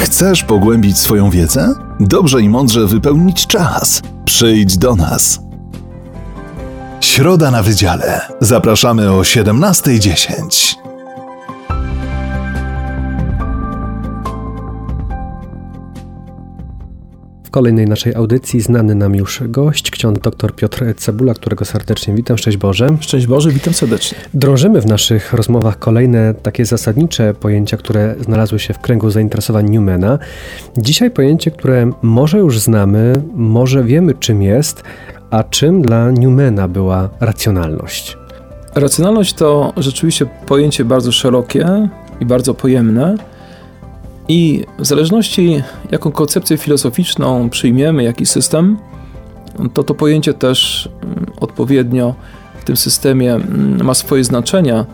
Chcesz pogłębić swoją wiedzę? Dobrze i mądrze wypełnić czas. Przyjdź do nas. Środa na Wydziale. Zapraszamy o 17:10. W kolejnej naszej audycji znany nam już gość, ksiądz dr Piotr Cebula, którego serdecznie witam. Szczęść Boże. Szczęść Boże, witam serdecznie. Drążymy w naszych rozmowach kolejne takie zasadnicze pojęcia, które znalazły się w kręgu zainteresowań Newmana. Dzisiaj pojęcie, które może już znamy, może wiemy czym jest, a czym dla Newmana była racjonalność. Racjonalność to rzeczywiście pojęcie bardzo szerokie i bardzo pojemne. I w zależności jaką koncepcję filozoficzną przyjmiemy, jaki system, to pojęcie też odpowiednio w tym systemie ma swoje znaczenia.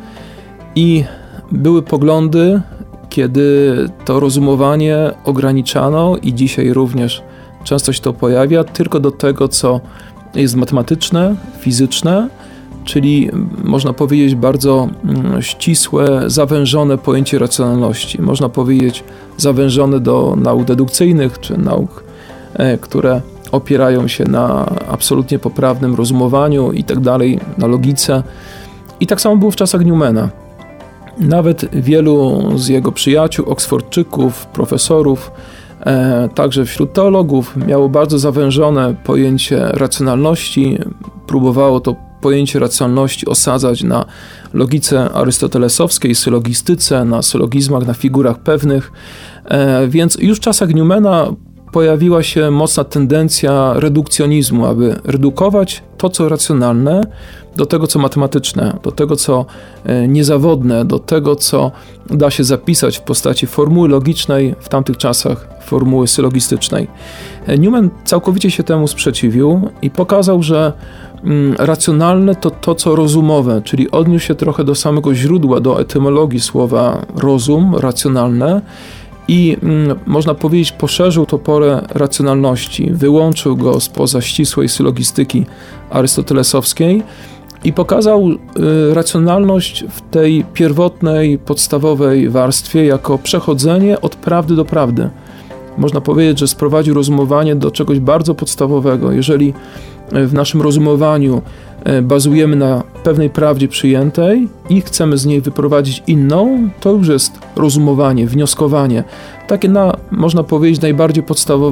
I były poglądy, kiedy to rozumowanie ograniczano i dzisiaj również często się to pojawia tylko do tego, co jest matematyczne, fizyczne, czyli można powiedzieć bardzo ścisłe, zawężone pojęcie racjonalności. Można powiedzieć zawężone do nauk dedukcyjnych, czy nauk, które opierają się na absolutnie poprawnym rozumowaniu i tak dalej, na logice. I tak samo było w czasach Newmana. Nawet wielu z jego przyjaciół, oksfordczyków, profesorów, także wśród teologów miało bardzo zawężone pojęcie racjonalności. Próbowało to pojęcie racjonalności osadzać na logice arystotelesowskiej, sylogistyce, na sylogizmach, na figurach pewnych. Więc już w czasach Newmana pojawiła się mocna tendencja redukcjonizmu, aby redukować to, co racjonalne, do tego, co matematyczne, do tego, co niezawodne, do tego, co da się zapisać w postaci formuły logicznej, w tamtych czasach formuły sylogistycznej. Newman całkowicie się temu sprzeciwił i pokazał, że racjonalne to to, co rozumowe, czyli odniósł się trochę do samego źródła, do etymologii słowa rozum, racjonalne i można powiedzieć poszerzył to pole racjonalności, wyłączył go spoza ścisłej sylogistyki arystotelesowskiej i pokazał racjonalność w tej pierwotnej, podstawowej warstwie jako przechodzenie od prawdy do prawdy. Można powiedzieć, że sprowadził rozumowanie do czegoś bardzo podstawowego. Jeżeli w naszym rozumowaniu bazujemy na pewnej prawdzie przyjętej i chcemy z niej wyprowadzić inną, to już jest rozumowanie, wnioskowanie. Takie na, można powiedzieć, najbardziej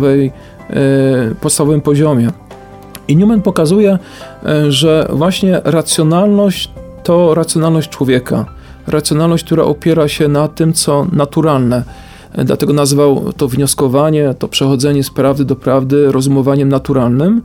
podstawowym poziomie. I Newman pokazuje, że właśnie racjonalność to racjonalność człowieka. Racjonalność, która opiera się na tym, co naturalne. Dlatego nazwał to wnioskowanie, to przechodzenie z prawdy do prawdy rozumowaniem naturalnym.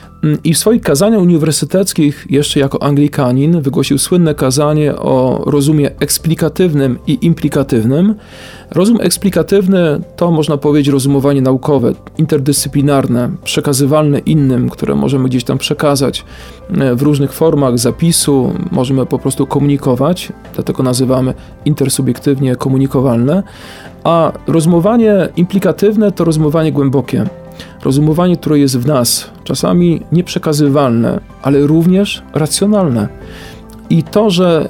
I w swoich kazaniach uniwersyteckich, jeszcze jako Anglikanin, wygłosił słynne kazanie o rozumie eksplikatywnym i implikatywnym. Rozum eksplikatywny to, można powiedzieć, rozumowanie naukowe, interdyscyplinarne, przekazywalne innym, które możemy gdzieś tam przekazać w różnych formach zapisu, możemy po prostu komunikować, dlatego nazywamy intersubiektywnie komunikowalne, a rozumowanie implikatywne to rozumowanie głębokie. Rozumowanie, które jest w nas, czasami nieprzekazywalne, ale również racjonalne. I to, że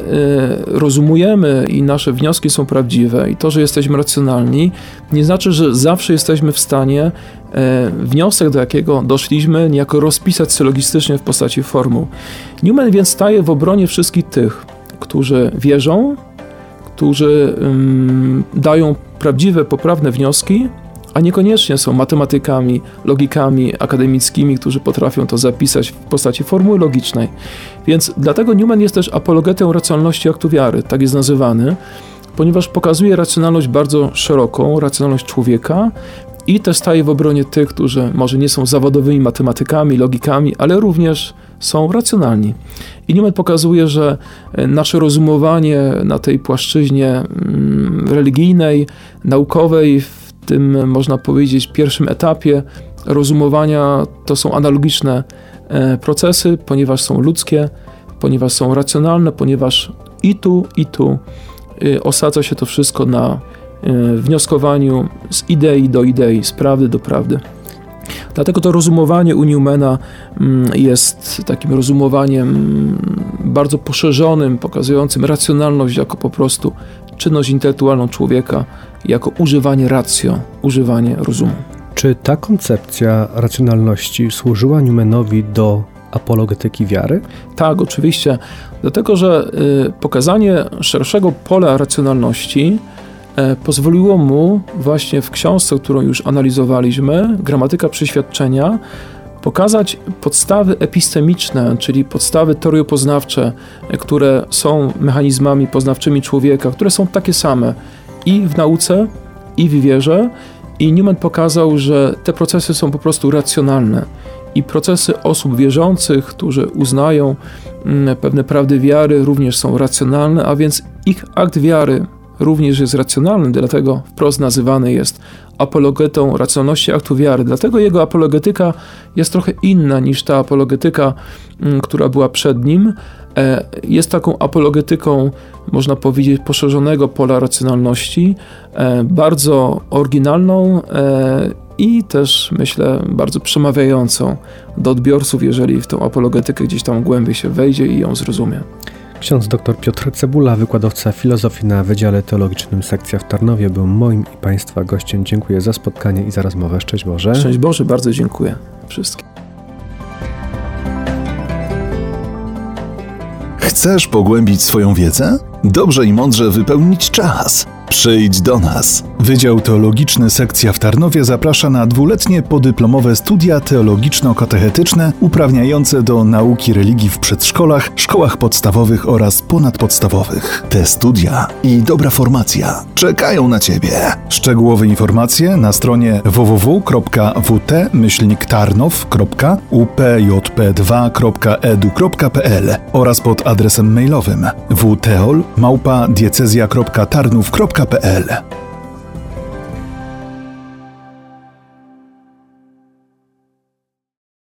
rozumujemy i nasze wnioski są prawdziwe i to, że jesteśmy racjonalni, nie znaczy, że zawsze jesteśmy w stanie wniosek, do jakiego doszliśmy, niejako rozpisać sylogistycznie w postaci formuł. Newman więc staje w obronie wszystkich tych, którzy wierzą, którzy dają prawdziwe, poprawne wnioski, a niekoniecznie są matematykami, logikami akademickimi, którzy potrafią to zapisać w postaci formuły logicznej. Więc dlatego Newman jest też apologetą racjonalności aktu wiary, tak jest nazywany, ponieważ pokazuje racjonalność bardzo szeroką, racjonalność człowieka i też staje w obronie tych, którzy może nie są zawodowymi matematykami, logikami, ale również są racjonalni. I Newman pokazuje, że nasze rozumowanie na tej płaszczyźnie religijnej, naukowej, w tym, można powiedzieć, pierwszym etapie rozumowania to są analogiczne procesy, ponieważ są ludzkie, ponieważ są racjonalne, ponieważ i tu osadza się to wszystko na wnioskowaniu z idei do idei, z prawdy do prawdy. Dlatego to rozumowanie u Newmana jest takim rozumowaniem bardzo poszerzonym, pokazującym racjonalność jako po prostu czynność intelektualną człowieka jako używanie ratio, używanie rozumu. Czy ta koncepcja racjonalności służyła Newmanowi do apologetyki wiary? Tak, oczywiście, dlatego że pokazanie szerszego pola racjonalności pozwoliło mu właśnie w książce, którą już analizowaliśmy, Gramatyka Przeświadczenia, pokazać podstawy epistemiczne, czyli podstawy teoriopoznawcze, które są mechanizmami poznawczymi człowieka, które są takie same i w nauce, i w wierze. I Newman pokazał, że te procesy są po prostu racjonalne i procesy osób wierzących, którzy uznają pewne prawdy wiary, również są racjonalne, a więc ich akt wiary również jest racjonalny, dlatego wprost nazywany jest apologetą racjonalności aktu wiary. Dlatego jego apologetyka jest trochę inna niż ta apologetyka, która była przed nim. Jest taką apologetyką, można powiedzieć, poszerzonego pola racjonalności, bardzo oryginalną i też, myślę, bardzo przemawiającą do odbiorców, jeżeli w tą apologetykę gdzieś tam głębiej się wejdzie i ją zrozumie. Ksiądz dr Piotr Cebula, wykładowca filozofii na Wydziale Teologicznym Sekcja w Tarnowie, był moim i Państwa gościem. Dziękuję za spotkanie i za rozmowę. Szczęść Boże. Szczęść Boże, bardzo dziękuję wszystkim. Chcesz pogłębić swoją wiedzę? Dobrze i mądrze wypełnić czas. Przyjdź do nas. Wydział Teologiczny Sekcja w Tarnowie zaprasza na 2-letnie podyplomowe studia teologiczno-katechetyczne uprawniające do nauki religii w przedszkolach, szkołach podstawowych oraz ponadpodstawowych. Te studia i dobra formacja czekają na Ciebie. Szczegółowe informacje na stronie www.wt-tarnow.upjp2.edu.pl oraz pod adresem mailowym wteol@diecezja.tarnów.pl.